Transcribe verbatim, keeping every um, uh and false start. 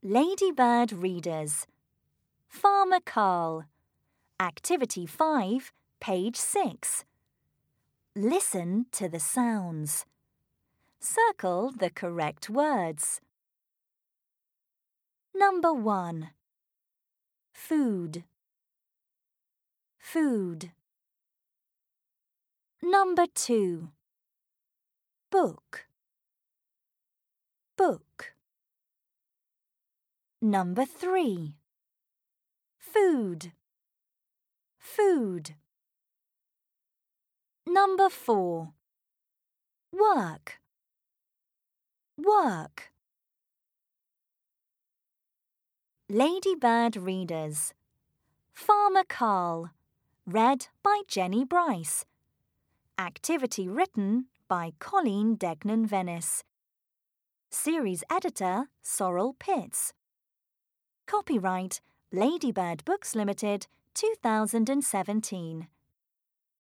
Ladybird Readers. Farmer Carl. Activity five, page six. Listen to the sounds. Circle the correct words. Number one. Food. Food. Number two. Book. Book. Number three. Food. Food. Number four. Work. Work. Ladybird Readers. Farmer Carl. Read by Jenny Bryce. Activity written by Colleen Degnan-Venice. Series editor Sorrel Pitts. Copyright Ladybird Books Limited, two thousand seventeen.